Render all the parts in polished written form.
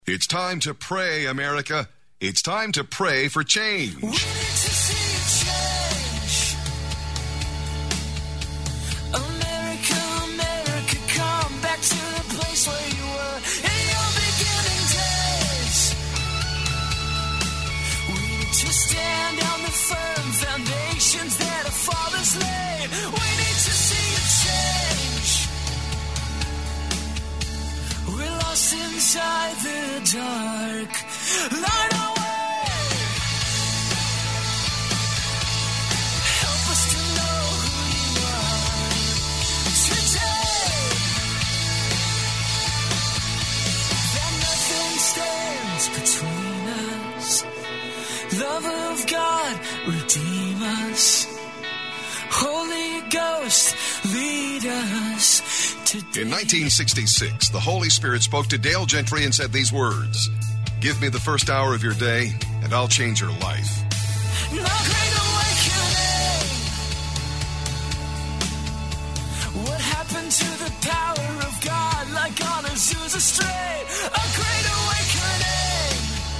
It's time to pray, America. It's time to pray for change. We need to see change. America, America, come back to the place where you were in your beginning days. We need to stand on the firm foundations that our fathers laid. We need to see a change. We're lost inside the dark. Light our way. Help us to know who you are today. That nothing stands between us. Love of God, redeem us. Holy Ghost, lead us today. In 1966, the Holy Spirit spoke to Dale Gentry and said these words: "Give me the first hour of your day, and I'll change your life." No great awakening. What happened to the power of God, like on Azusa Strait? A great awakening.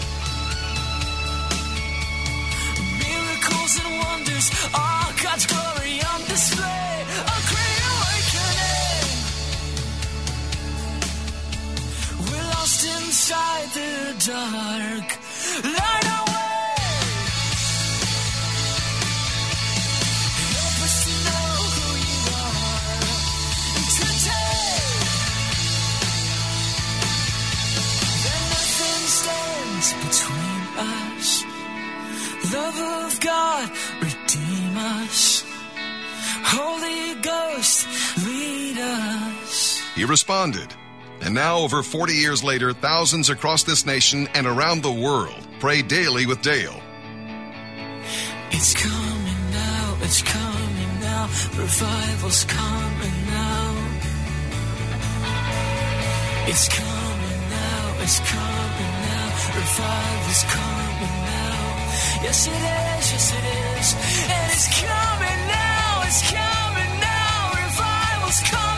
Miracles and wonders, all God's glory on display. A great awakening. We're lost inside the dark. Light our way. Help us to know who you are today. That nothing stands between us. Love of God, redeem us. Holy Ghost, lead us. He responded. And now, over 40 years later, thousands across this nation and around the world pray daily with Dale. It's coming now, it's coming now. Revival's coming now. It's coming now, it's coming now. Revival's coming now. Yes it is, yes it is. And it's coming now, it's coming now. Revival's coming.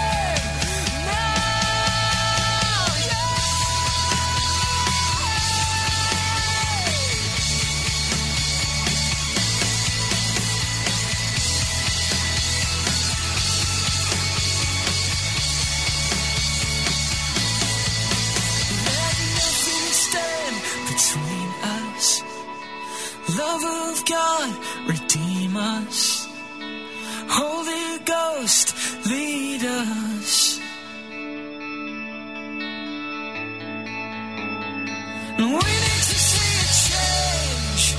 Love of God, redeem us. Holy Ghost, lead us. We need to see a change.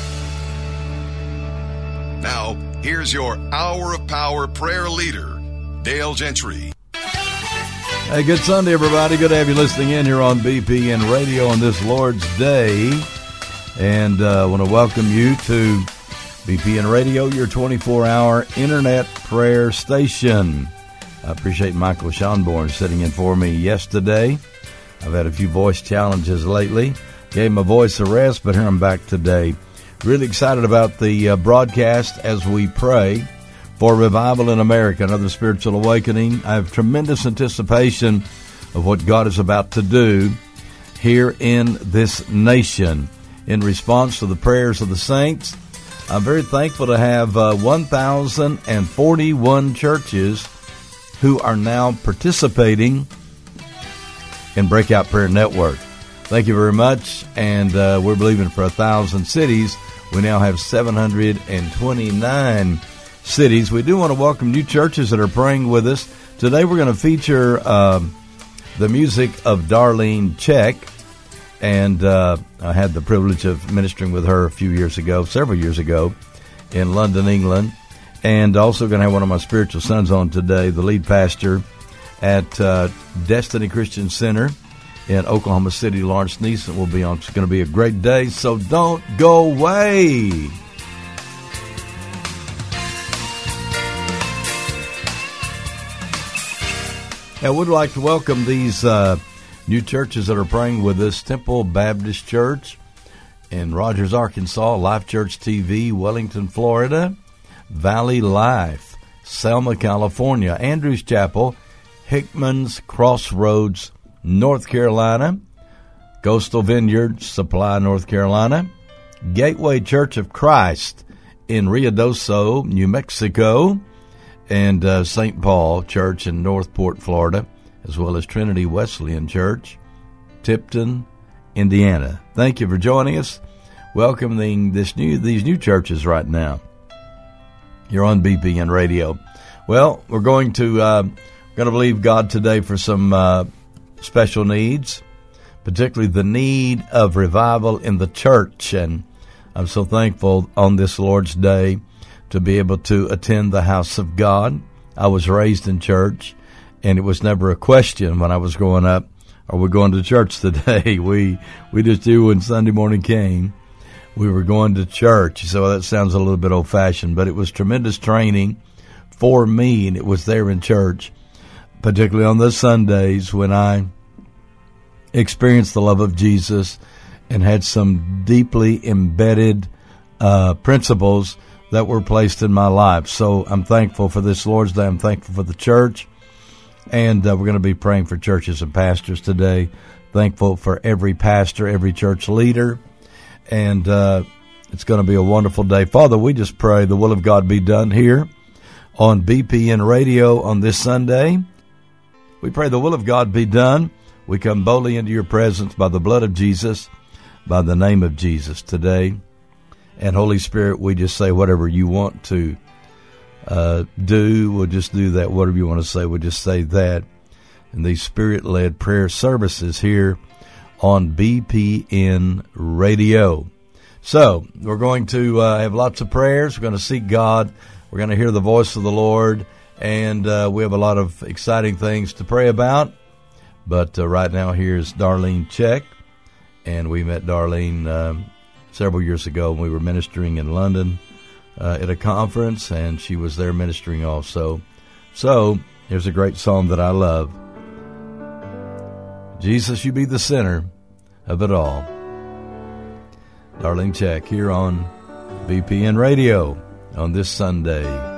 Now, here's your Hour of Power prayer leader, Dale Gentry. Hey, good Sunday, everybody. Good to have you listening in here on BPN Radio on this Lord's Day. And I want to welcome you to BPN Radio, your 24-hour internet prayer station. I appreciate Michael Schonborn sitting in for me yesterday. I've had a few voice challenges lately. Gave my voice a rest, but here I'm back today. Really excited about the broadcast as we pray for revival in America, another spiritual awakening. I have tremendous anticipation of what God is about to do here in this nation. In response to the prayers of the saints, I'm very thankful to have 1,041 churches who are now participating in Breakout Prayer Network. Thank you very much, and we're believing for 1,000 cities. We now have 729 cities. We do want to welcome new churches that are praying with us. Today we're going to feature the music of Darlene Check. And I had the privilege of ministering with her several years ago, in London, England. And also going to have one of my spiritual sons on today, the lead pastor at Destiny Christian Center in Oklahoma City. Lawrence Neeson will be on. It's going to be a great day, so don't go away. I would like to welcome these new churches that are praying with us: Temple Baptist Church in Rogers, Arkansas; Life Church TV, Wellington, Florida; Valley Life, Selma, California; Andrews Chapel, Hickman's Crossroads, North Carolina; Coastal Vineyard Supply, North Carolina, Gateway Church of Christ in Ruidoso, New Mexico, and St. Paul Church in Northport, Florida, as well as Trinity Wesleyan Church, Tipton, Indiana. Thank you for joining us. Welcoming these new churches right now. You're on BPN Radio. Well, we're going to believe God today for some special needs, particularly the need of revival in the church. And I'm so thankful on this Lord's Day to be able to attend the house of God. I was raised in church, and it was never a question when I was growing up, are we going to church today? We just knew when Sunday morning came, we were going to church. So that sounds a little bit old-fashioned, but it was tremendous training for me, and it was there in church, particularly on those Sundays when I experienced the love of Jesus and had some deeply embedded principles that were placed in my life. So I'm thankful for this Lord's Day. I'm thankful for the church. And we're going to be praying for churches and pastors today. Thankful for every pastor, every church leader. And it's going to be a wonderful day. Father, we just pray the will of God be done here on BPN Radio on this Sunday. We pray the will of God be done. We come boldly into your presence by the blood of Jesus, by the name of Jesus today. And Holy Spirit, we just say whatever you want to do, we'll just do that. Whatever you want to say, we'll just say that. And these Spirit-led prayer services here on BPN Radio. So, we're going to have lots of prayers. We're going to seek God. We're going to hear the voice of the Lord. And we have a lot of exciting things to pray about. But right now, here's Darlene Check. And we met Darlene several years ago when we were ministering in London at a conference, and she was there ministering also. So, here's a great song that I love. Jesus, you be the center of it all. Darlene Check here on BPN Radio on this Sunday.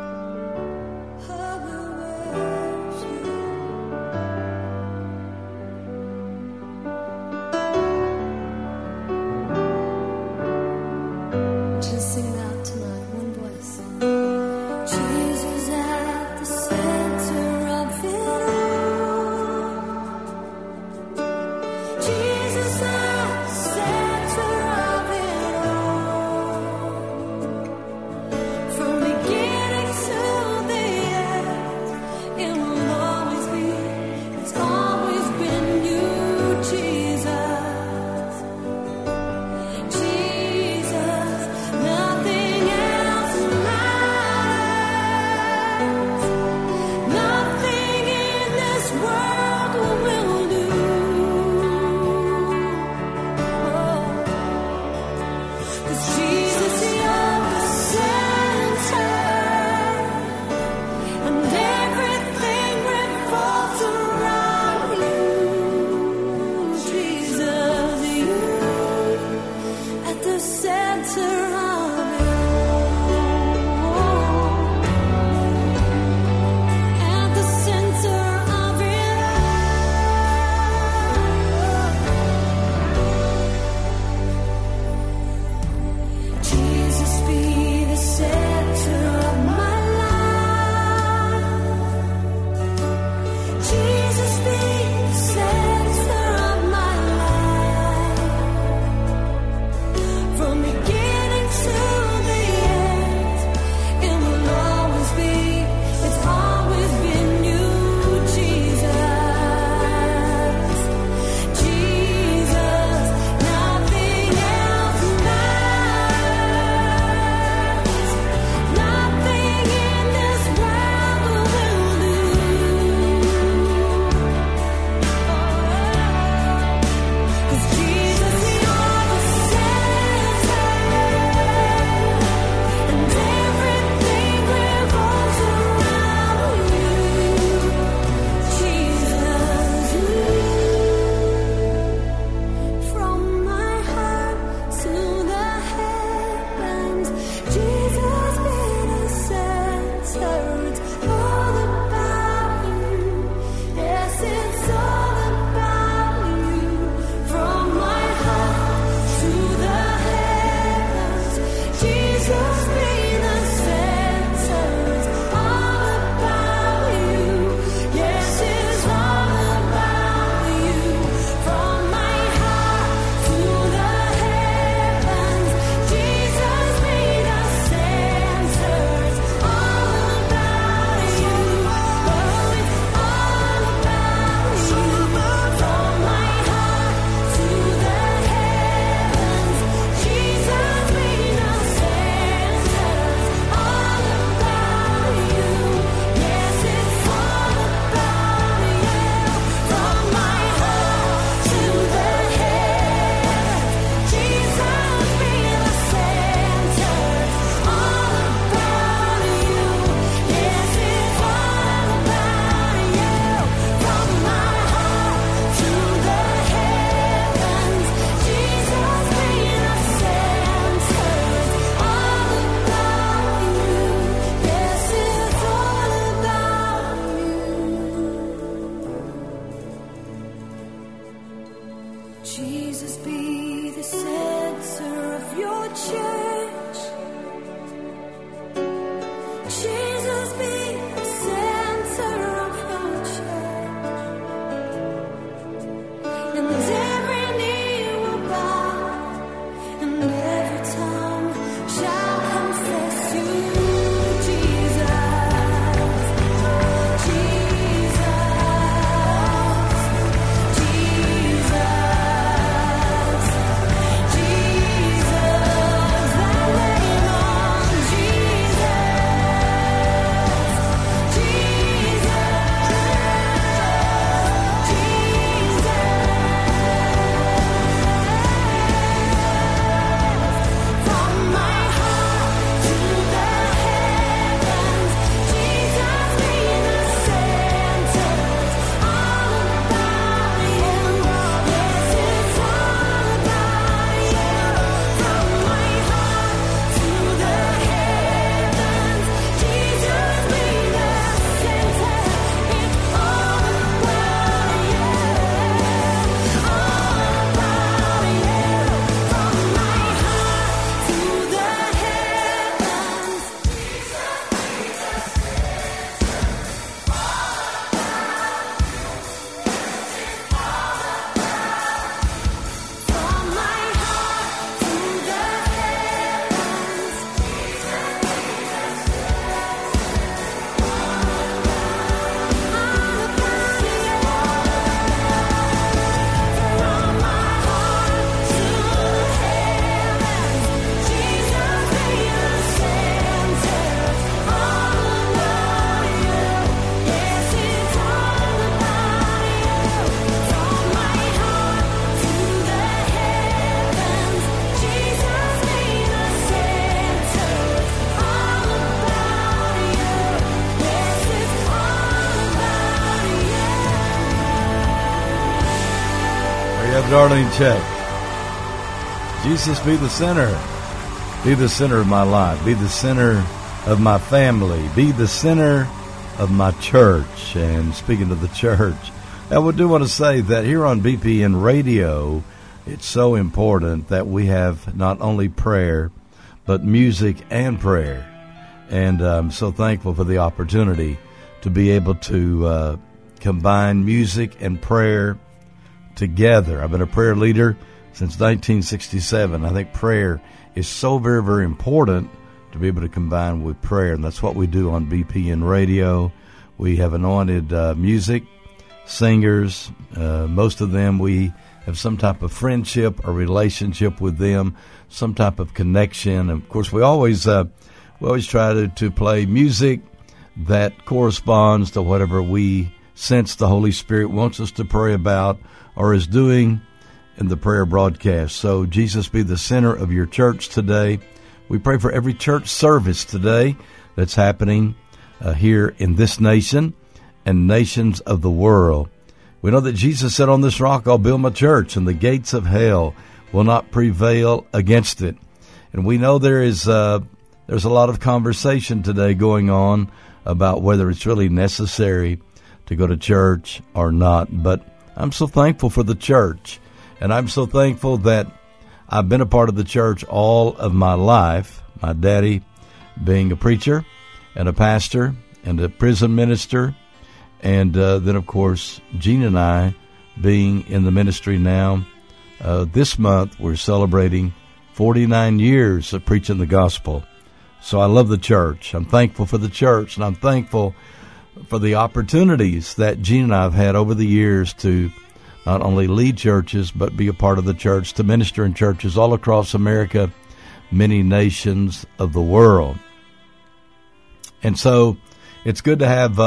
From beginning Jesus, be the center of your church. Jesus, be the center of your church. And every knee will bow, and every tongue shall confess you, Jesus, Jesus, Jesus, Jesus, the name of Jesus, From my heart to the heavens, Jesus be the center. All about you, yes, it's all about you. From my heart to the heavens, Jesus be the center. It's all about you, all about you. From my heart to the heavens, from my heart to the heavens. Darlene check. Jesus, be the center. Be the center of my life. Be the center of my family. Be the center of my church. And speaking of the church, I do want to say that here on BPN Radio, it's so important that we have not only prayer, but music and prayer. And I'm so thankful for the opportunity to be able to combine music and prayer together. I've been a prayer leader since 1967. I think prayer is so very, very important to be able to combine with prayer, and that's what we do on BPN Radio. We have anointed music, singers. Most of them we have some type of friendship or relationship with them, some type of connection. And of course, we always try to play music that corresponds to whatever we sense the Holy Spirit wants us to pray about or is doing in the prayer broadcast. So Jesus be the center of your church today. We pray for every church service today that's happening here in this nation and nations of the world. We know that Jesus said, on this rock I'll build my church, and the gates of hell will not prevail against it. And we know there's a lot of conversation today going on about whether it's really necessary to go to church or not. But I'm so thankful for the church, and I'm so thankful that I've been a part of the church all of my life. My daddy being a preacher and a pastor and a prison minister, and then, of course, Gene and I being in the ministry now. This month, we're celebrating 49 years of preaching the gospel. So I love the church. I'm thankful for the church, and I'm thankful for the opportunities that Gene and I have had over the years to not only lead churches, but be a part of the church, to minister in churches all across America, many nations of the world. And so it's good to have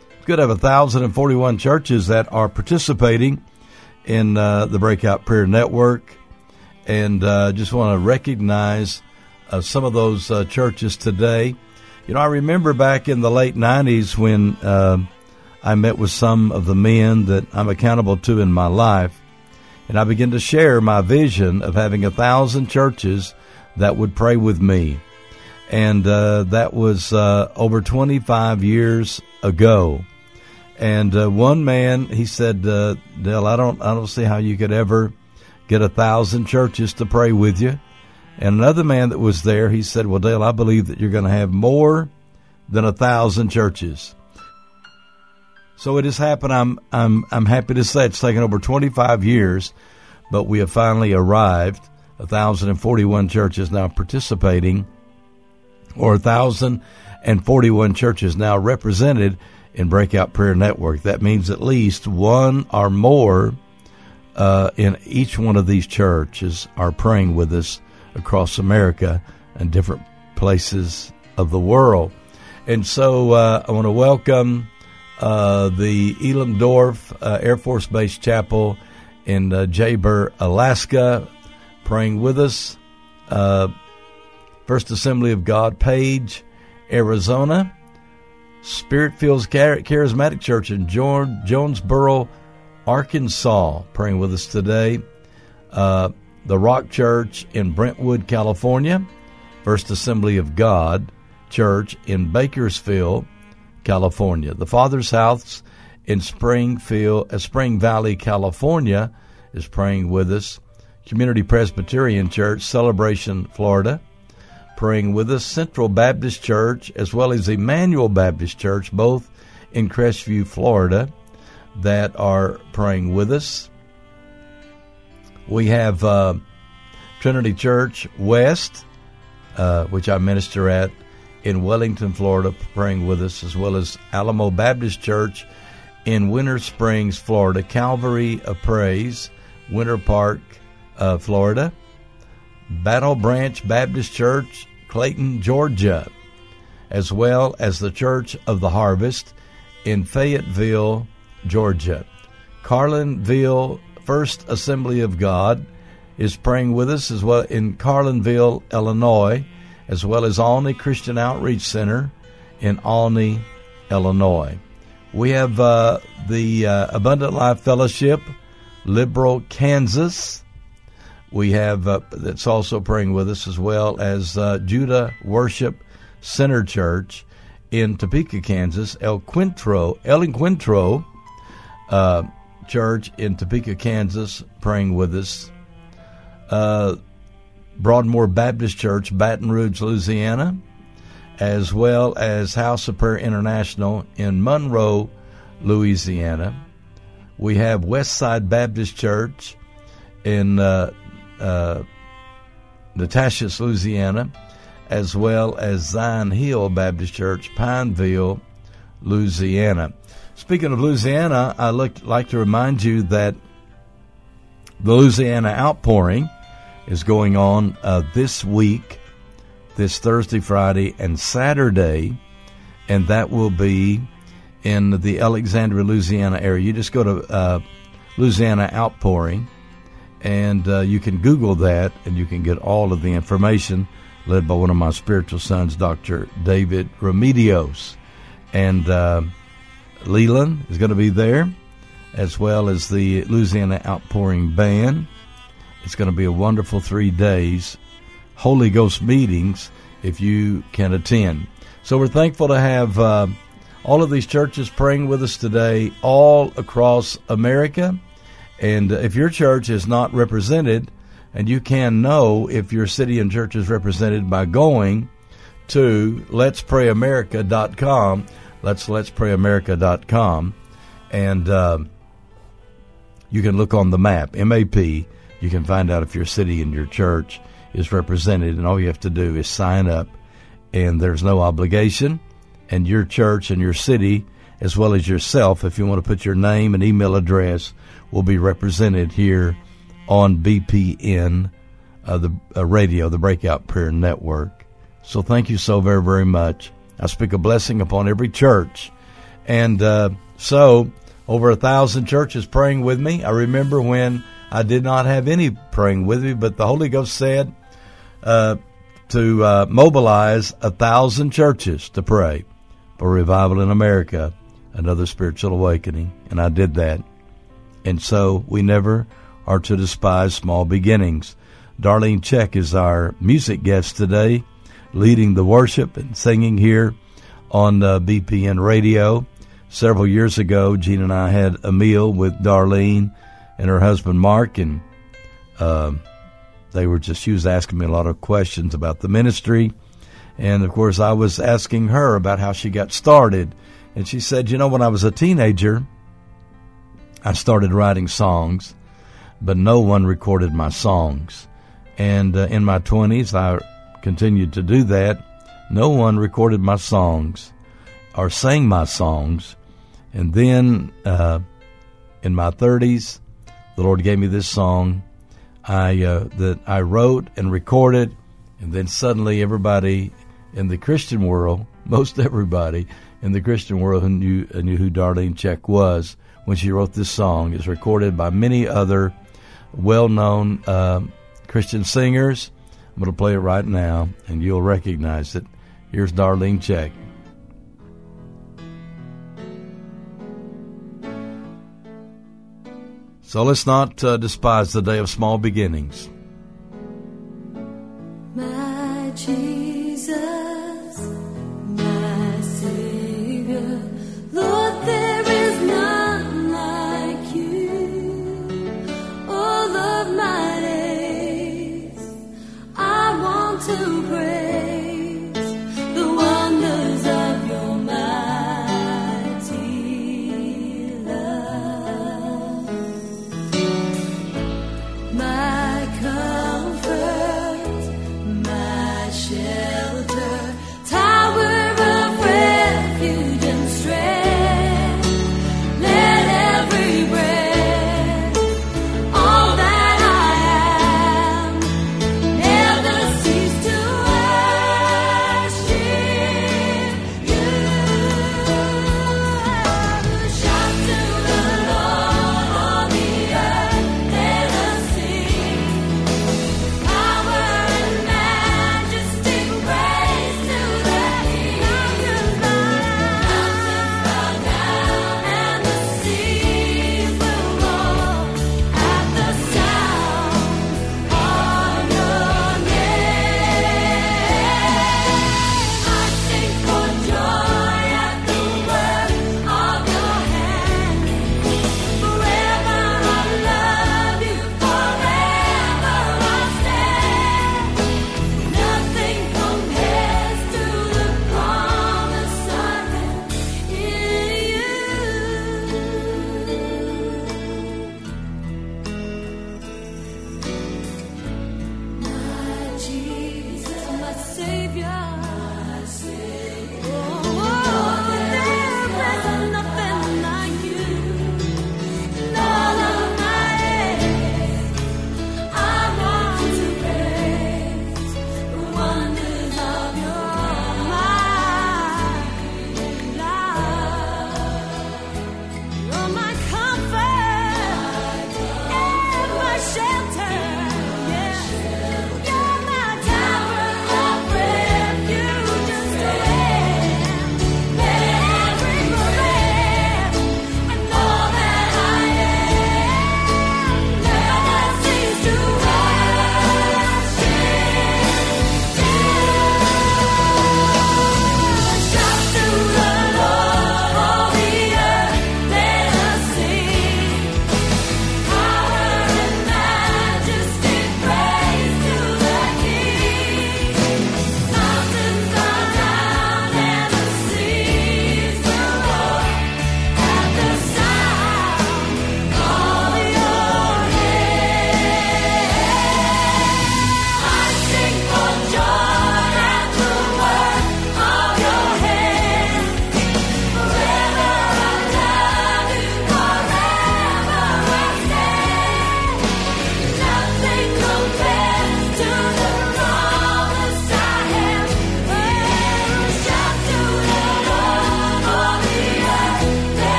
1,041 churches that are participating in the Breakout Prayer Network. And just want to recognize some of those churches today. You know, I remember back in the late 90s when I met with some of the men that I'm accountable to in my life, and I began to share my vision of having 1,000 churches that would pray with me. And that was over 25 years ago. And one man, he said, Dale, I don't see how you could ever get 1,000 churches to pray with you. And another man that was there, he said, well, Dale, I believe that you're going to have more than 1,000 churches. So it has happened. I'm happy to say it's taken over 25 years, but we have finally arrived. 1,041 churches now participating, or 1,041 churches now represented in Breakout Prayer Network. That means at least one or more in each one of these churches are praying with us across America and different places of the world. And so I want to welcome the Elandorf Air Force Base Chapel in Jabir, Alaska, praying with us. First Assembly of God, Page, Arizona. Spirit Fields Charismatic Church in Jonesboro, Arkansas, praying with us today. The Rock Church in Brentwood, California. First Assembly of God Church in Bakersfield, California. The Father's House in Spring Valley, California, is praying with us. Community Presbyterian Church, Celebration, Florida, praying with us. Central Baptist Church, as well as Emmanuel Baptist Church, both in Crestview, Florida, that are praying with us. We have Trinity Church West, which I minister at, in Wellington, Florida, praying with us, as well as Alamo Baptist Church in Winter Springs, Florida. Calvary of Praise, Winter Park, Florida. Battle Branch Baptist Church, Clayton, Georgia, as well as the Church of the Harvest in Fayetteville, Georgia. Carlinville First Assembly of God is praying with us as well in Carlinville, Illinois, as well as Olney Christian Outreach Center in Olney, Illinois. We have the Abundant Life Fellowship, Liberal, Kansas. We have that's also praying with us, as well as Judah Worship Center Church in Topeka, Kansas. El Encuentro Church in Topeka, Kansas, praying with us. Broadmoor Baptist Church, Baton Rouge, Louisiana, as well as House of Prayer International in Monroe, Louisiana. We have Westside Baptist Church in Natchitoches, Louisiana, as well as Zion Hill Baptist Church, Pineville, Louisiana. Speaking of Louisiana, I'd like to remind you that the Louisiana Outpouring is going on this week, this Thursday, Friday, and Saturday, and that will be in the Alexandria, Louisiana area. You just go to Louisiana Outpouring, and you can Google that, and you can get all of the information, led by one of my spiritual sons, Dr. David Remedios. And Leland is going to be there, as well as the Louisiana Outpouring Band. It's going to be a wonderful 3 days, Holy Ghost meetings, if you can attend. So we're thankful to have all of these churches praying with us today, all across America. And if your church is not represented, and you can know if your city and church is represented by going to letsprayamerica.com, letsprayamerica.com, and you can look on the map, MAP. You can find out if your city and your church is represented, and all you have to do is sign up, and there's no obligation. And your church and your city, as well as yourself, if you want to put your name and email address, will be represented here on BPN, the radio, the Breakout Prayer Network. So thank you so very, very much. I speak a blessing upon every church. And so over 1,000 churches praying with me. I remember when I did not have any praying with me, but the Holy Ghost said to mobilize 1,000 churches to pray for revival in America, another spiritual awakening, and I did that. And so we never are to despise small beginnings. Darlene Check is our music guest today, leading the worship and singing here on BPN Radio. Several years ago, Gene and I had a meal with Darlene and her husband Mark, and she was asking me a lot of questions about the ministry. And, of course, I was asking her about how she got started. And she said, when I was a teenager, I started writing songs, but no one recorded my songs. And in my 20s, I continued to do that. No one recorded my songs or sang my songs. And then in my 30s, the Lord gave me this song that I wrote and recorded. And then suddenly everybody in the Christian world, most everybody in the Christian world who knew who Darlene Zschech was when she wrote this song. It's recorded by many other well-known Christian singers. I'm going to play it right now, and you'll recognize it. Here's Darlene Zschech. So let's not despise the day of small beginnings. My Jesus, my Savior, Lord, there is none like you. All of my days, I want to praise the wonders of your mighty love. My comfort, my shelter,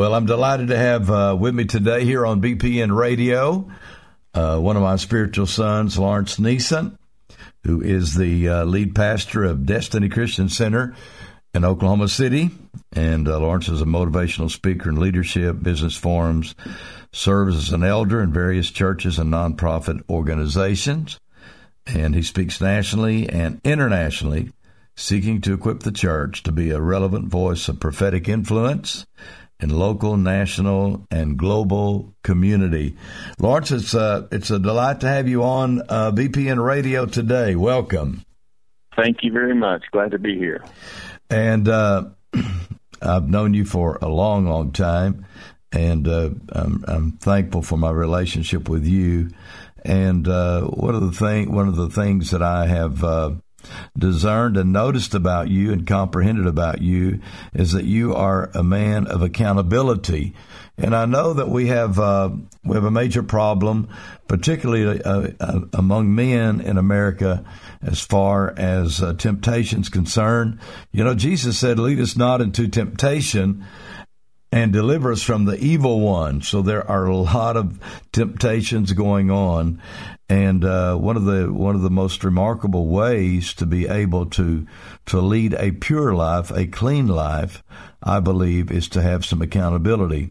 Well, I'm delighted to have with me today here on BPN Radio one of my spiritual sons, Lawrence Neeson, who is the lead pastor of Destiny Christian Center in Oklahoma City. And Lawrence is a motivational speaker in leadership, business forums, serves as an elder in various churches and nonprofit organizations. And he speaks nationally and internationally, seeking to equip the church to be a relevant voice of prophetic influence in local, national, and global community. Lawrence, it's a delight to have you on BPN Radio today. Welcome. Thank you very much. Glad to be here. And I've known you for a long, long time, and I'm thankful for my relationship with you. And one of the things that I have discerned and noticed about you and comprehended about you is that you are a man of accountability. And I know that we have a major problem, particularly among men in America, as far as temptation's concerned. You know, Jesus said, "Lead us not into temptation, and deliver us from the evil one." So there are a lot of temptations going on, and one of the most remarkable ways to be able to lead a pure life, a clean life, I believe, is to have some accountability.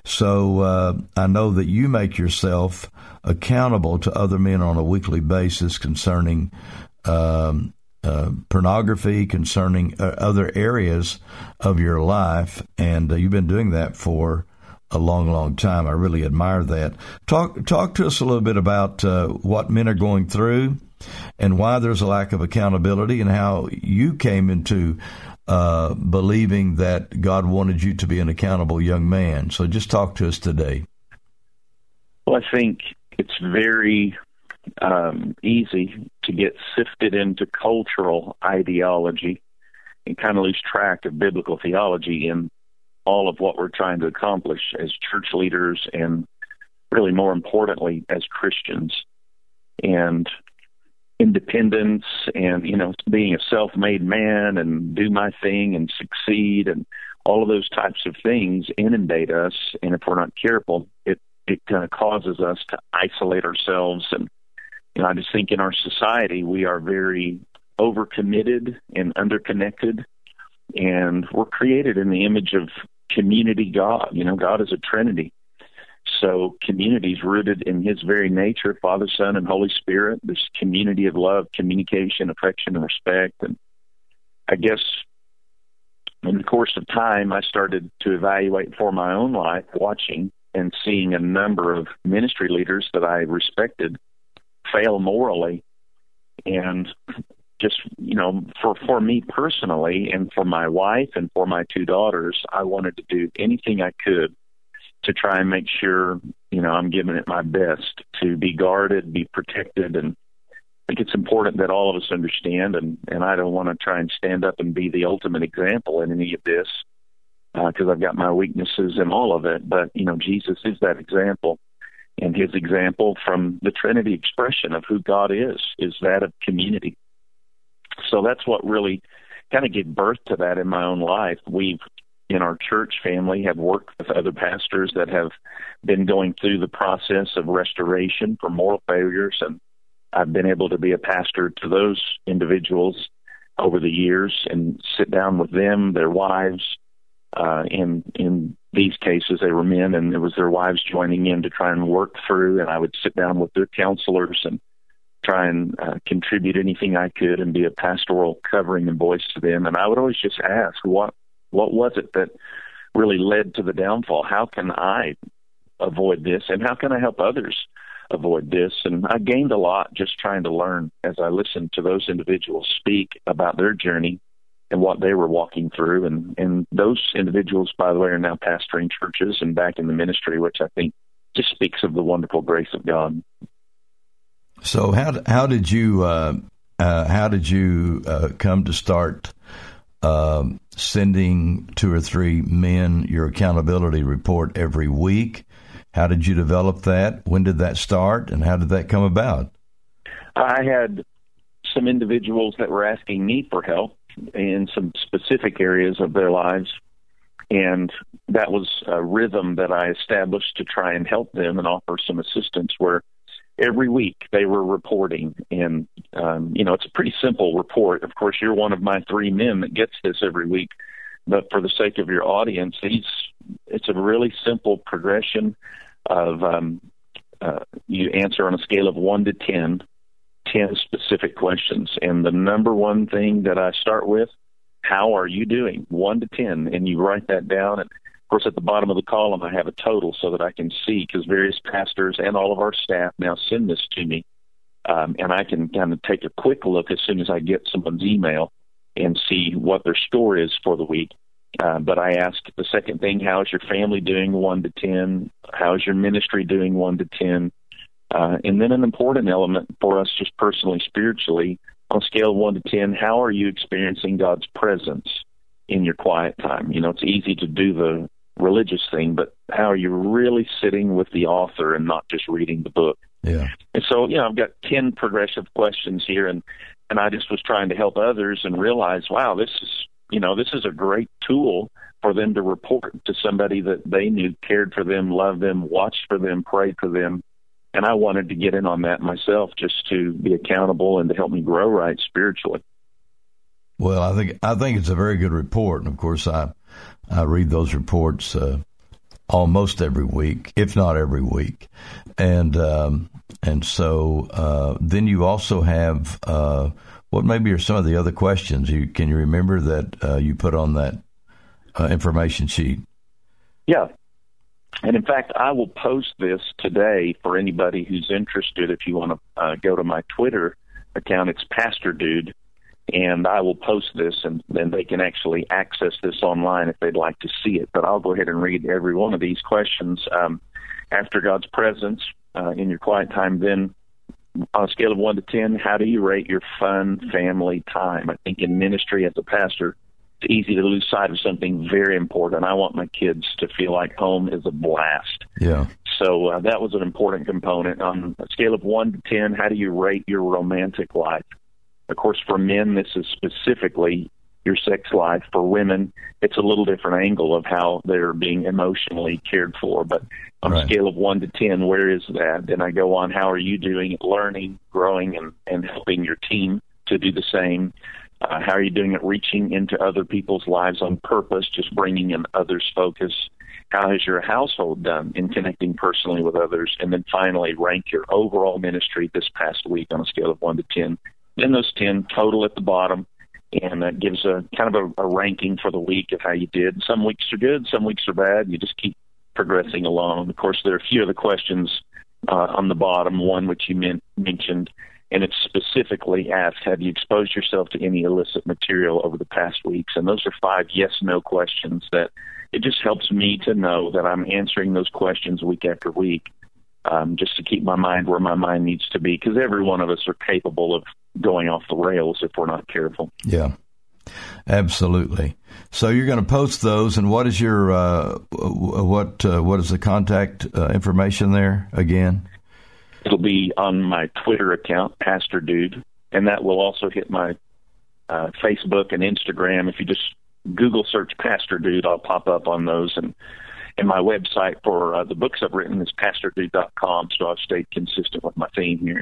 So I know that you make yourself accountable to other men on a weekly basis concerning pornography, concerning other areas of your life, and you've been doing that for a long, long time. I really admire that. Talk to us a little bit about what men are going through and why there's a lack of accountability, and how you came into believing that God wanted you to be an accountable young man. So just talk to us today. Well, I think it's very easy to get sifted into cultural ideology and kind of lose track of biblical theology in all of what we're trying to accomplish as church leaders, and really more importantly as Christians. And independence and, being a self-made man and do my thing and succeed and all of those types of things inundate us. And if we're not careful, it kind of causes us to isolate ourselves. And I just think in our society, we are very overcommitted and underconnected, and we're created in the image of community God. God is a Trinity. So community is rooted in His very nature, Father, Son, and Holy Spirit, this community of love, communication, affection, and respect. And I guess in the course of time, I started to evaluate for my own life, watching and seeing a number of ministry leaders that I respected fail morally. And just, for me personally, and for my wife and for my two daughters, I wanted to do anything I could to try and make sure, I'm giving it my best to be guarded, be protected. And I think it's important that all of us understand, and I don't want to try and stand up and be the ultimate example in any of this, because I've got my weaknesses in all of it. But, Jesus is that example. And His example from the Trinity expression of who God is that of community. So that's what really kind of gave birth to that in my own life. We've, in our church family, have worked with other pastors that have been going through the process of restoration for moral failures, and I've been able to be a pastor to those individuals over the years and sit down with them, their wives. In these cases, they were men, and it was their wives joining in to try and work through, and I would sit down with their counselors and try and contribute anything I could and be a pastoral covering and voice to them. And I would always just ask, what was it that really led to the downfall? How can I avoid this, and how can I help others avoid this? And I gained a lot just trying to learn as I listened to those individuals speak about their journey and what they were walking through. And those individuals, by the way, are now pastoring churches and back in the ministry, which I think just speaks of the wonderful grace of God. So how did you come to start sending 2 or 3 men your accountability report every week? How did you develop that? When did that start, and how did that come about? I had some individuals that were asking me for help in some specific areas of their lives, And that was a rhythm that I established to try and help them and offer some assistance, where every week they were reporting. And, it's a pretty simple report. Of course, you're one of my 3 men that gets this every week. But for the sake of your audience, it's a really simple progression of you answer on a scale of 1 to 10 specific questions. And the number one thing that I start with, how are you doing? 1 to 10. And you write that down. And of course, at the bottom of the column, I have a total so that I can see, because various pastors and all of our staff now send this to me. And I can kind of take a quick look as soon as I get someone's email and see what their score is for the week. But I ask the second thing, how is your family doing? 1 to 10. How is your ministry doing? 1 to 10. And then an important element for us just personally, spiritually, on a scale of 1 to 10, how are you experiencing God's presence in your quiet time? It's easy to do the religious thing, but how are you really sitting with the author and not just reading the book? Yeah. And so, I've got 10 progressive questions here, and I just was trying to help others and realize, wow, this is a great tool for them to report to somebody that they knew cared for them, loved them, watched for them, prayed for them. And I wanted to get in on that myself, just to be accountable and to help me grow right spiritually. Well, I think it's a very good report. And of course, I read those reports almost every week, if not every week. And so then you also have what maybe are some of the other questions. Can you remember that you put on that information sheet? Yeah. And in fact, I will post this today for anybody who's interested. If you want to go to my Twitter account, it's Pastor Dude, and I will post this, and then they can actually access this online if they'd like to see it. But I'll go ahead and read every one of these questions. After God's presence in your quiet time, then on a scale of 1 to 10, how do you rate your fun family time? I think in ministry as a pastor, it's easy to lose sight of something very important. I want my kids to feel like home is a blast. Yeah. So that was an important component. On a scale of 1 to 10, how do you rate your romantic life? Of course, for men, this is specifically your sex life. For women, it's a little different angle of how they're being emotionally cared for. But on a scale of 1 to 10, where is that? Then I go on, how are you doing at learning, growing, and helping your team to do the same? How are you doing at reaching into other people's lives on purpose, just bringing in others' focus? How has your household done in connecting personally with others? And then finally, rank your overall ministry this past week on a scale of 1 to 10. Then those 10 total at the bottom, and that gives a kind of a ranking for the week of how you did. Some weeks are good, some weeks are bad. You just keep progressing along. Of course, there are a few of the questions on the bottom, one which you mentioned, and it's specifically asked, have you exposed yourself to any illicit material over the past weeks? And those are 5 yes-no questions that it just helps me to know that I'm answering those questions week after week, just to keep my mind where my mind needs to be, because every one of us are capable of going off the rails if we're not careful. Yeah, absolutely. So you're going to post those, and what is your what is the contact information there again? It'll be on my Twitter account, Pastor Dude, and that will also hit my Facebook and Instagram. If you just Google search Pastor Dude, I'll pop up on those. And my website for the books I've written is pastordude.com, so I've stayed consistent with my theme here.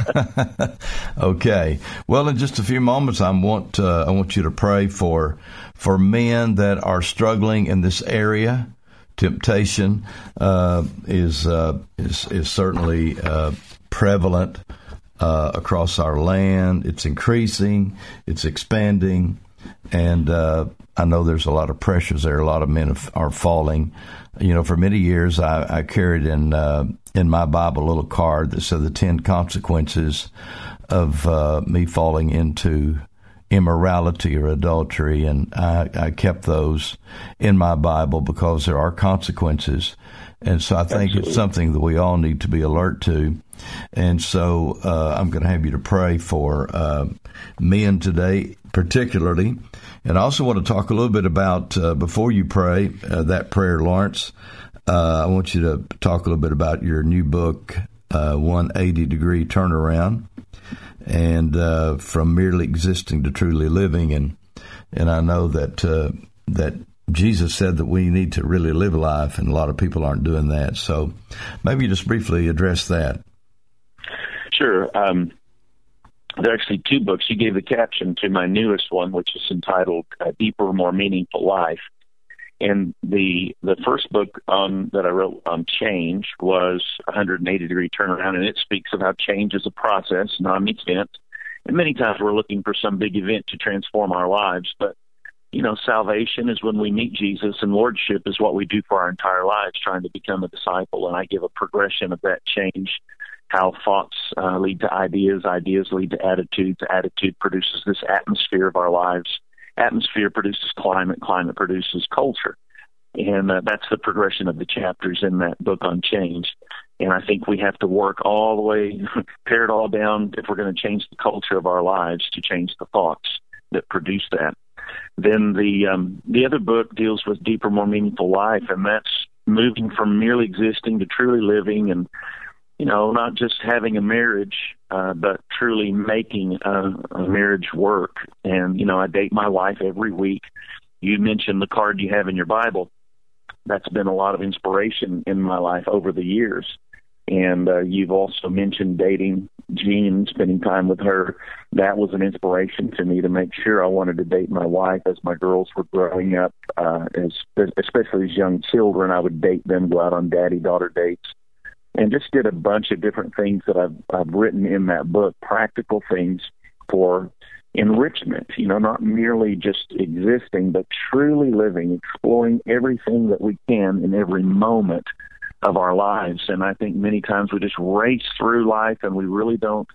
Okay. Well, in just a few moments, I want you to pray for men that are struggling in this area. Temptation is certainly prevalent across our land. It's increasing. It's expanding. And I know there's a lot of pressures there. A lot of men are falling. For many years, I carried in my Bible a little card that said the 10 consequences of me falling into immorality or adultery, and I kept those in my Bible because there are consequences. And so I think It's something that we all need to be alert to. And so I'm going to have you to pray for men today, particularly. And I also want to talk a little bit about, before you pray that prayer, Lawrence, I want you to talk a little bit about your new book, 180-Degree Turnaround, and from merely existing to truly living. And I know that Jesus said that we need to really live life, and a lot of people aren't doing that. So maybe just briefly address that. Sure. There are actually two books. You gave the caption to my newest one, which is entitled Deeper, More Meaningful Life. And the first book that I wrote on change was 180-degree turnaround, and it speaks of how change is a process, not an event. And many times we're looking for some big event to transform our lives, but salvation is when we meet Jesus, and lordship is what we do for our entire lives, trying to become a disciple. And I give a progression of that change, how thoughts lead to ideas, ideas lead to attitudes, attitude produces this atmosphere of our lives, atmosphere produces climate, climate produces culture. And that's the progression of the chapters in that book on change. And I think we have to work all the way, pare it all down if we're going to change the culture of our lives, to change the thoughts that produce that. Then the other book deals with deeper, more meaningful life, and that's moving from merely existing to truly living, and not just having a marriage, but truly making a marriage work. And I date my wife every week. You mentioned the card you have in your Bible. That's been a lot of inspiration in my life over the years. And you've also mentioned dating Jean, spending time with her. That was an inspiration to me to make sure I wanted to date my wife as my girls were growing up, especially as young children. I would date them, go out on daddy-daughter dates, and just did a bunch of different things that I've written in that book, practical things for enrichment, not merely just existing, but truly living, exploring everything that we can in every moment of our lives. And I think many times we just race through life, and we really don't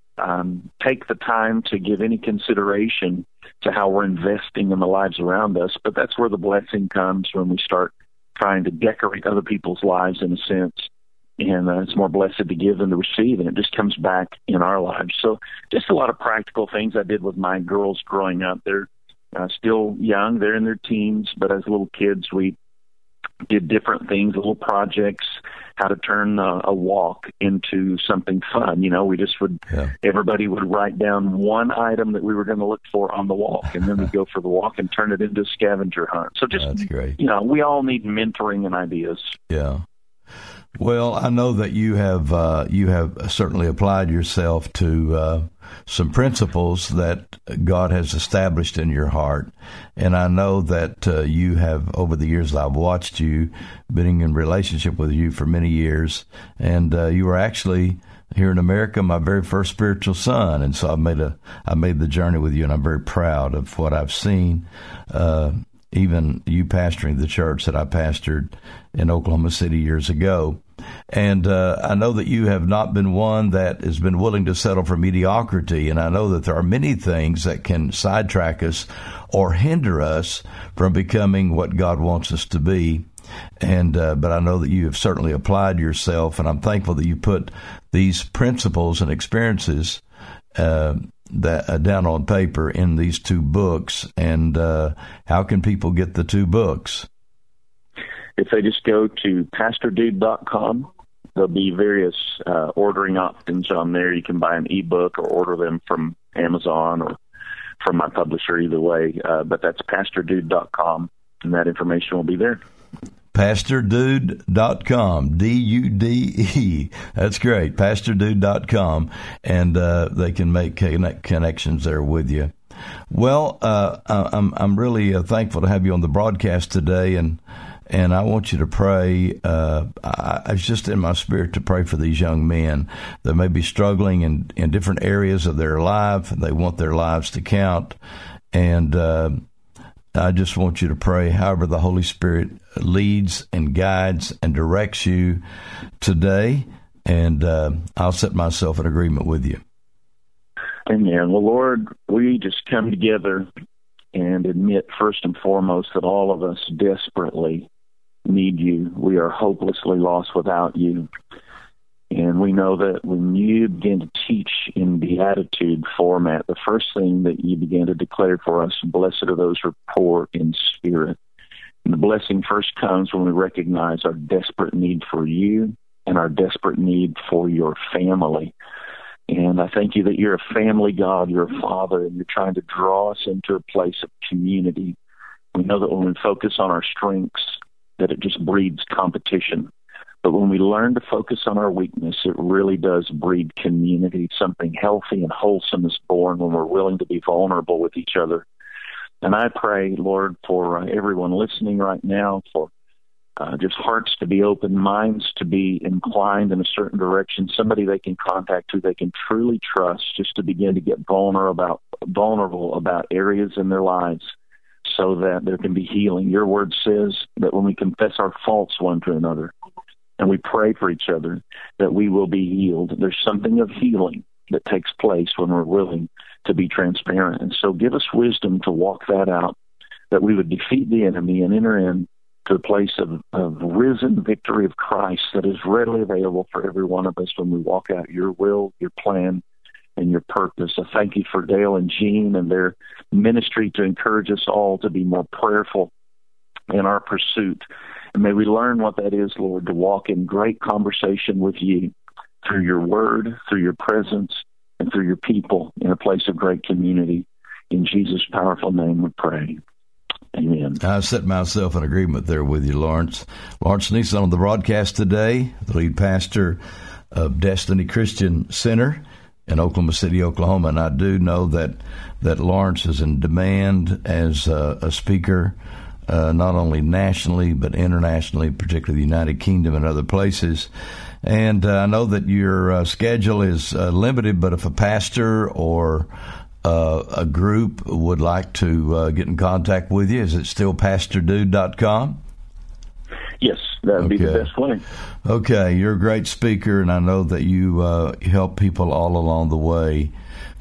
take the time to give any consideration to how we're investing in the lives around us. But that's where the blessing comes, when we start trying to decorate other people's lives in a sense. And it's more blessed to give than to receive, and it just comes back in our lives. So just a lot of practical things I did with my girls growing up. They're still young. They're in their teens, but as little kids, we did different things, little projects, how to turn a walk into something fun. We just would, everybody would write down one item that we were going to look for on the walk, and then we'd go for the walk and turn it into a scavenger hunt. So just, that's great. We all need mentoring and ideas. Yeah. Well, I know that you have certainly applied yourself to some principles that God has established in your heart, and I know that you have, over the years I've watched you, been in relationship with you for many years, and you were actually here in America my very first spiritual son, and so I made the journey with you, and I'm very proud of what I've seen. Even you pastoring the church that I pastored in Oklahoma City years ago. And I know that you have not been one that has been willing to settle for mediocrity. And I know that there are many things that can sidetrack us or hinder us from becoming what God wants us to be. And but I know that you have certainly applied yourself, and I'm thankful that you put these principles and experiences that down on paper in these two books. And how can people get the two books? If they just go to pastordude.com, there'll be various ordering options on there. You can buy an ebook or order them from Amazon or from my publisher, either way. But that's pastordude.com, and that information will be there. PastorDude.com, D-U-D-E. That's great, PastorDude.com, and they can make connections there with you. Well, I'm really thankful to have you on the broadcast today, and I want you to pray. It's just in my spirit to pray for these young men that may be struggling in different areas of their life. They want their lives to count, and I just want you to pray however the Holy Spirit leads and guides and directs you today, and I'll set myself in agreement with you. Amen. Well, Lord, we just come together and admit first and foremost that all of us desperately need you. We are hopelessly lost without you. And we know that when you begin to teach in Beatitude format, the first thing that you began to declare for us, blessed are those who are poor in spirit. And the blessing first comes when we recognize our desperate need for you and our desperate need for your family. And I thank you that you're a family God, you're a father, and you're trying to draw us into a place of community. We know that when we focus on our strengths, that it just breeds competition. But when we learn to focus on our weakness, it really does breed community. Something healthy and wholesome is born when we're willing to be vulnerable with each other. And I pray, Lord, for everyone listening right now, for just hearts to be open, minds to be inclined in a certain direction, somebody they can contact who they can truly trust, just to begin to get vulnerable about areas in their lives so that there can be healing. Your word says that when we confess our faults one to another and we pray for each other, that we will be healed. There's something of healing that takes place when we're willing to be transparent. And so give us wisdom to walk that out, that we would defeat the enemy and enter in to a place of risen victory of Christ that is readily available for every one of us when we walk out your will, your plan, and your purpose. I thank you for Dale and Jean and their ministry to encourage us all to be more prayerful in our pursuit. And may we learn what that is, Lord, to walk in great conversation with you through your word, through your presence, and through your people in a place of great community. In Jesus' powerful name we pray. Amen. I set myself in agreement there with you, Lawrence. Lawrence Neeson on the broadcast today, the lead pastor of Destiny Christian Center in Oklahoma City, Oklahoma. And I do know that Lawrence is in demand as a speaker, not only nationally but internationally, particularly the United Kingdom and other places. And I know that your schedule is limited, but if a pastor or a group would like to get in contact with you, is it still pastordude.com? Yes, that would be the best way. Okay, you're a great speaker, and I know that you help people all along the way.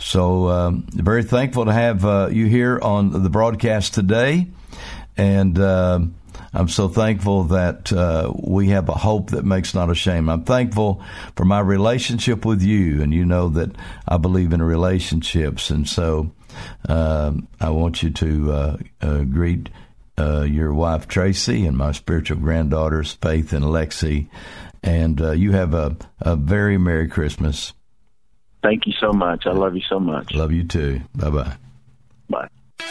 So very thankful to have you here on the broadcast today, and I'm so thankful that we have a hope that makes not ashamed. I'm thankful for my relationship with you, and you know that I believe in relationships, and so I want you to greet your wife, Tracy, and my spiritual granddaughters, Faith and Lexi, and you have a very Merry Christmas. Thank you so much. I love you so much. Love you too. Bye-bye. Bye.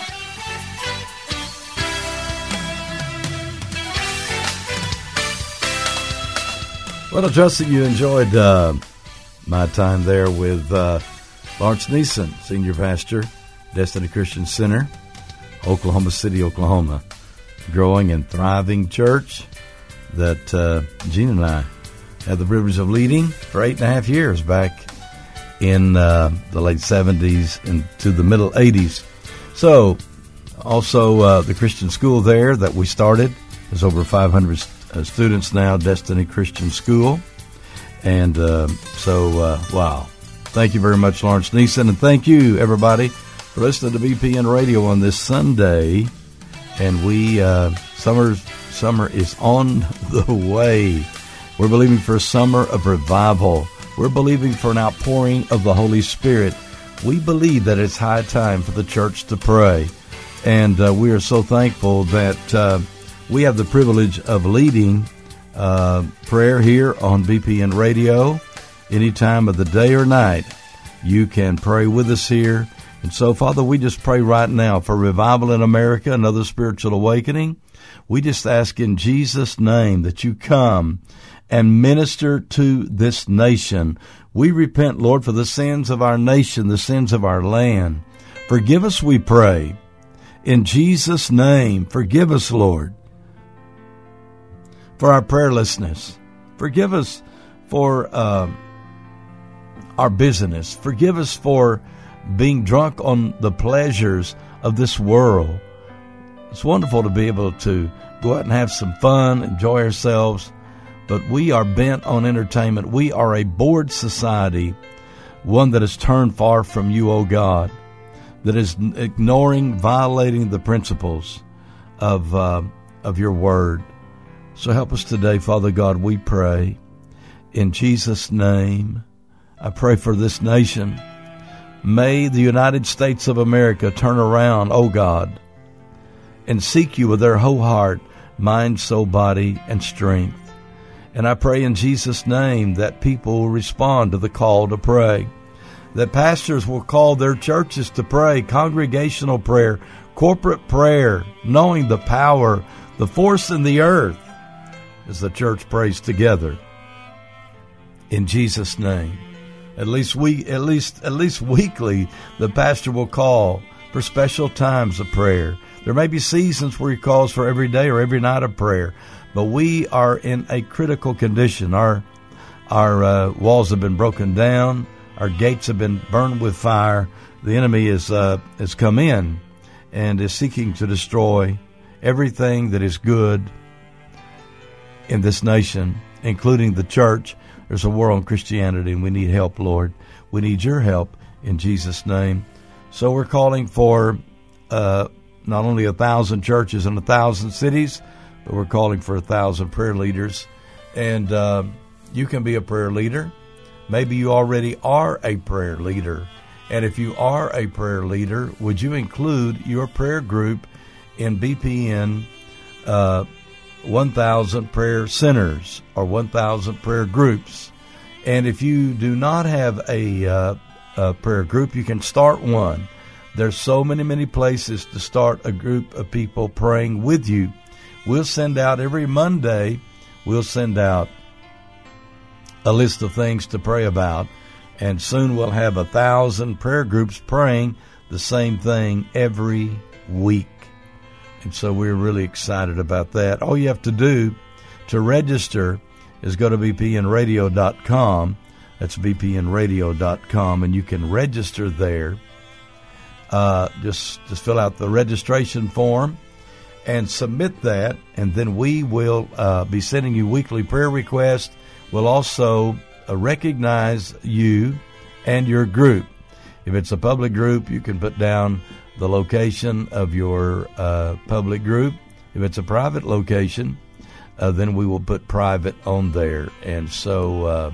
Well, I trust that you enjoyed my time there with Lawrence Neeson, Senior Pastor, Destiny Christian Center, Oklahoma City, Oklahoma. Growing and thriving church that Gene and I had the privilege of leading for 8.5 years back in the late 70s into the middle 80s. So, also the Christian school there that we started. There's over 500 students now, Destiny Christian School. And wow. Thank you very much, Lawrence Neeson. And thank you, everybody, for listening to BPN Radio on this Sunday. And we, summer is on the way. We're believing for a summer of revival. We're believing for an outpouring of the Holy Spirit. We believe that it's high time for the church to pray. And we are so thankful that we have the privilege of leading prayer here on BPN Radio. Any time of the day or night, you can pray with us here. And so, Father, we just pray right now for revival in America, another spiritual awakening. We just ask in Jesus' name that you come and minister to this nation. We repent, Lord, for the sins of our nation, the sins of our land. Forgive us, we pray. In Jesus' name, forgive us, Lord, for our prayerlessness. Forgive us for our busyness. Forgive us for being drunk on the pleasures of this world. It's wonderful to be able to go out and have some fun, enjoy ourselves, but we are bent on entertainment. We are a bored society, one that has turned far from you, O God, that is ignoring, violating the principles of your word. So help us today, Father God, we pray. In Jesus' name, I pray for this nation. May the United States of America turn around, O God, and seek you with their whole heart, mind, soul, body, and strength. And I pray in Jesus' name that people will respond to the call to pray, that pastors will call their churches to pray, congregational prayer, corporate prayer, knowing the power, the force in the earth, as the church prays together. In Jesus' name. At least weekly, the pastor will call for special times of prayer. There may be seasons where he calls for every day or every night of prayer, but we are in a critical condition. Our walls have been broken down. Our gates have been burned with fire. The enemy has come in and is seeking to destroy everything that is good in this nation, including the church. There's a war on Christianity, and we need help, Lord. We need your help in Jesus' name. So we're calling for not only 1,000 churches in 1,000 cities, but we're calling for 1,000 prayer leaders. And you can be a prayer leader. Maybe you already are a prayer leader. And if you are a prayer leader, would you include your prayer group in BPN 1,000 prayer centers or 1,000 prayer groups? And if you do not have a prayer group, you can start one. There's so many places to start a group of people praying with you. We'll send out every Monday, we'll send out a list of things to pray about, and soon we'll have 1,000 prayer groups praying the same thing every week. And so we're really excited about that. All you have to do to register is go to bpnradio.com. That's bpnradio.com, and you can register there. Just fill out the registration form and submit that, and then we will be sending you weekly prayer requests. We'll also recognize you and your group. If it's a public group, you can put down the location of your public group. If it's a private location, then we will put private on there. And so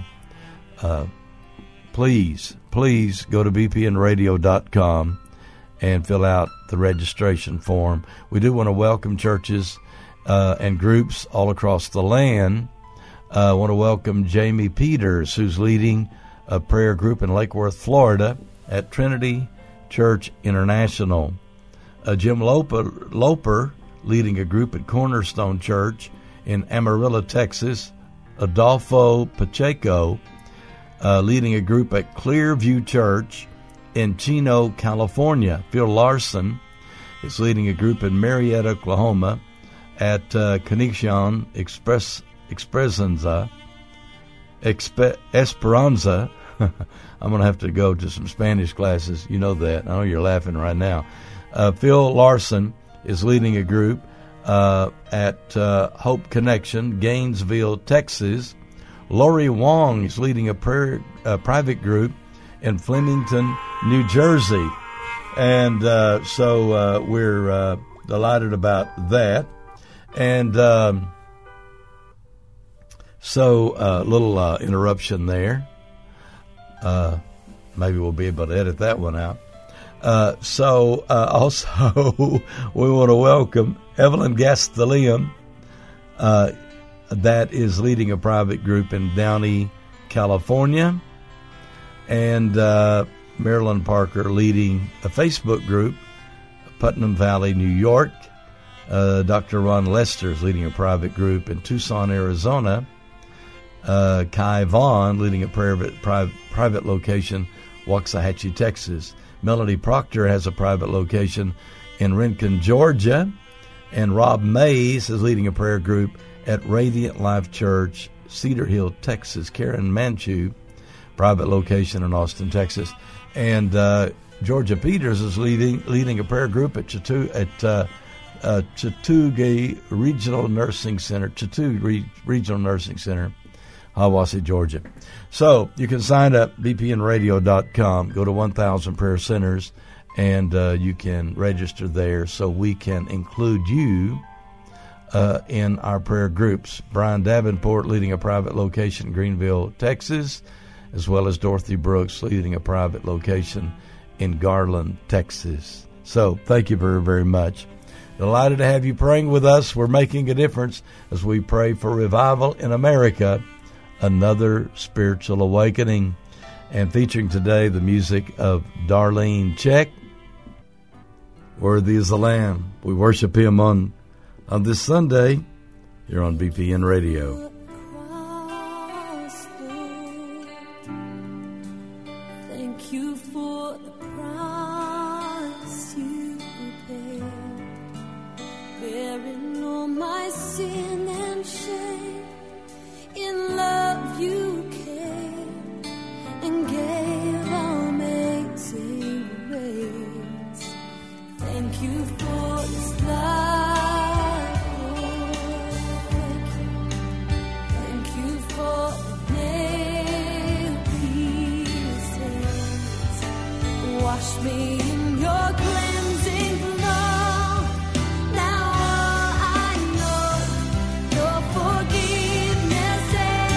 please go to bpnradio.com and fill out the registration form. We do want to welcome churches and groups all across the land. I want to welcome Jamie Peters, who's leading a prayer group in Lake Worth, Florida, at Trinity Church International. Jim Loper, leading a group at Cornerstone Church in Amarillo, Texas. Adolfo Pacheco, leading a group at Clearview Church in Chino, California. Phil Larson is leading a group in Marietta, Oklahoma, at Conexion Esperanza. I'm going to have to go to some Spanish classes. You know that. I know you're laughing right now. Phil Larson is leading a group at Hope Connection, Gainesville, Texas. Lori Wong is leading a private group in Flemington, New Jersey. And so we're delighted about that. And so a little interruption there. Maybe we'll be able to edit that one out. Also, we want to welcome Evelyn Gastelum, that is leading a private group in Downey, California, and Marilyn Parker leading a Facebook group, Putnam Valley, New York. Dr. Ron Lester is leading a private group in Tucson, Arizona. Kai Vaughn leading a private location, Waxahachie, Texas. Melody Proctor has a private location in Rincon, Georgia. And Rob Mays is leading a prayer group at Radiant Life Church, Cedar Hill, Texas. Karen Manchu, private location in Austin, Texas. And Georgia Peters is leading a prayer group at Chattooga Regional Nursing Center, Regional Nursing Center, Hiawassee, Georgia. So you can sign up, bpnradio.com, go to 1,000 Prayer Centers, and you can register there so we can include you in our prayer groups. Brian Davenport leading a private location in Greenville, Texas, as well as Dorothy Brooks leading a private location in Garland, Texas. So thank you very, very much. Delighted to have you praying with us. We're making a difference as we pray for revival in America, another spiritual awakening. And featuring today the music of Darlene Check Worthy is the Lamb. We worship him on this Sunday here on BPN Radio. Thank you for the price you paid, bearing all my sin and shame. In love you came and gave amazing grace. Thank you for this life, Lord. Thank you for the nail-pierced hands. Wash me in your cleansing flow. Now I know your forgiveness and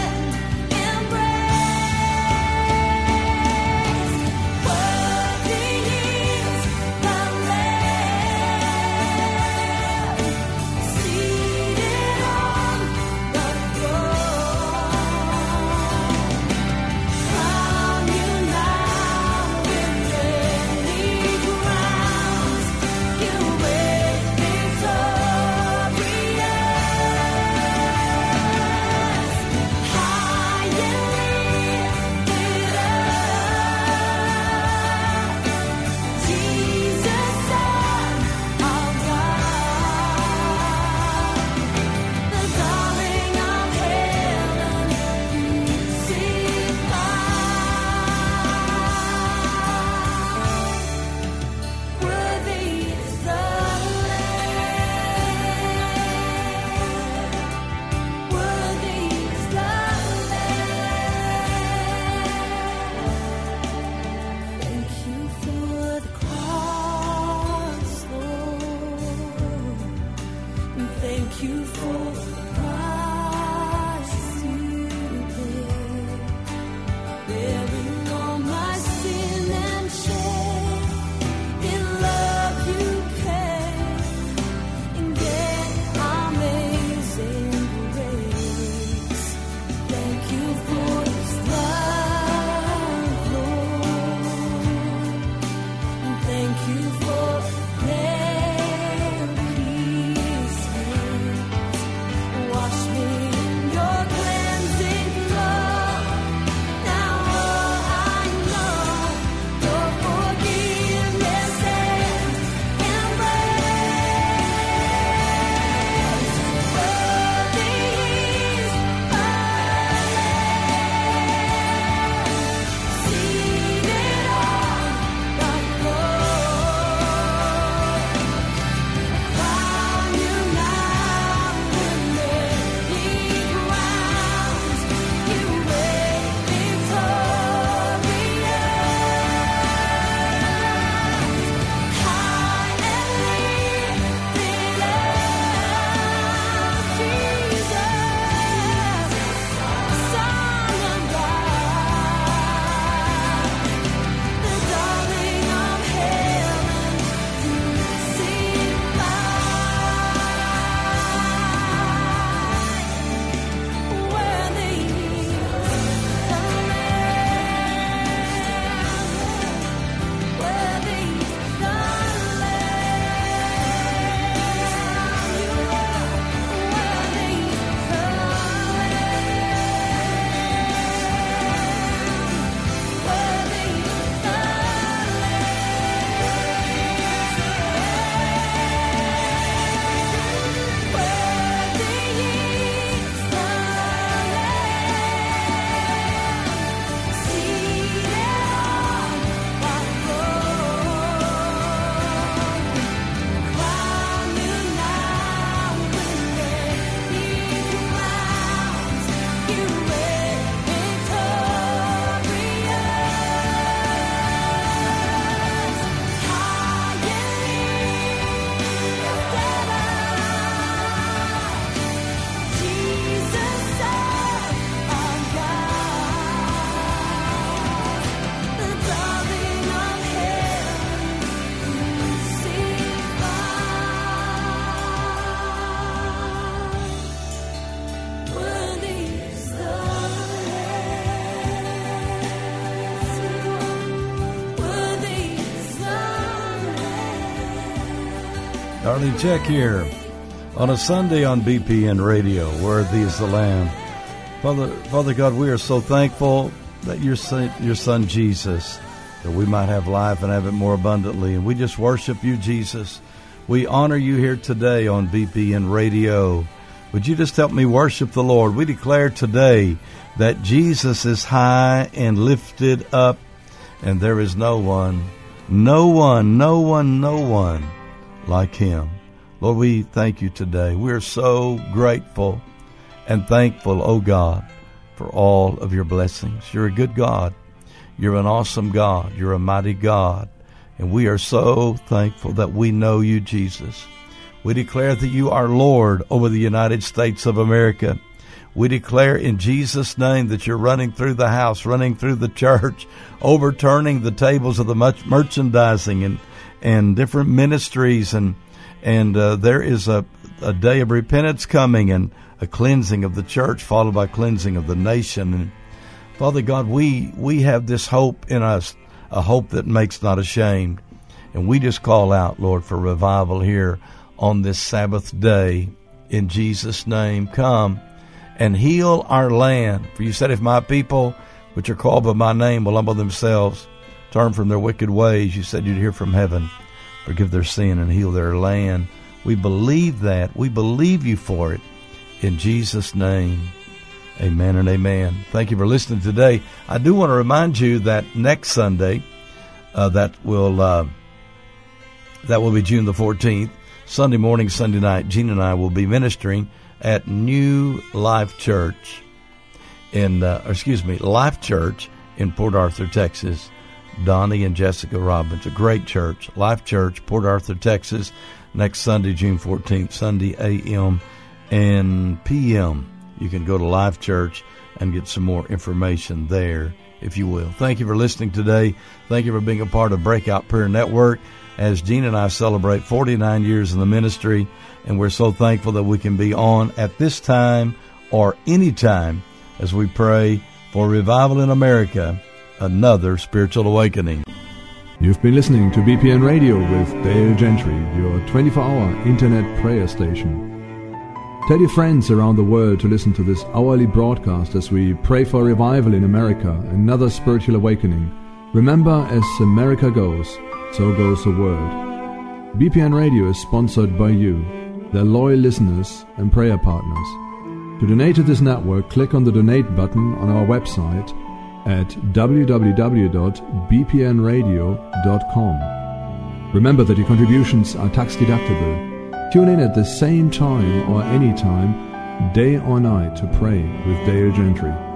Darlene Check here on a Sunday on BPN Radio. Worthy is the Lamb. Father God, we are so thankful that your son Jesus, that we might have life and have it more abundantly. And we just worship you, Jesus. We honor you here today on BPN Radio. Would you just help me worship the Lord? We declare today that Jesus is high and lifted up, and there is no one like him. Lord, we thank you today. We're so grateful and thankful, oh God, for all of your blessings. You're a good God. You're an awesome God. You're a mighty God. And we are so thankful that we know you, Jesus. We declare that you are Lord over the United States of America. We declare in Jesus' name that you're running through the house, running through the church, overturning the tables of the merchandising and different ministries. And there is a day of repentance coming and a cleansing of the church, followed by cleansing of the nation. And Father God, we have this hope in us, a hope that makes not ashamed. And we just call out, Lord, for revival here on this Sabbath day. In Jesus' name, come and heal our land. For you said, if my people, which are called by my name, will humble themselves, turn from their wicked ways, you said you'd hear from heaven, forgive their sin, and heal their land. We believe that. We believe you for it. In Jesus' name, amen and amen. Thank you for listening today. I do want to remind you that next Sunday, that will be June the 14th, Sunday morning, Sunday night, Gene and I will be ministering at New Life Church Life Church in Port Arthur, Texas. Donnie and Jessica Robbins, a great church, Life Church, Port Arthur, Texas, next Sunday, June 14th, Sunday a.m. and p.m. You can go to Life Church and get some more information there, if you will. Thank you for listening today. Thank you for being a part of Breakout Prayer Network as Gene and I celebrate 49 years in the ministry, and we're so thankful that we can be on at this time or any time as we pray for revival in America, another spiritual awakening. You've been listening to BPN Radio with Dale Gentry, your 24-hour internet prayer station. Tell your friends around the world to listen to this hourly broadcast as we pray for revival in America, another spiritual awakening. Remember, as America goes, so goes the world. BPN Radio is sponsored by you, their loyal listeners and prayer partners. To donate to this network, click on the donate button on our website at www.bpnradio.com. Remember that your contributions are tax deductible. Tune in at the same time or any time, day or night, to pray with Dale Gentry.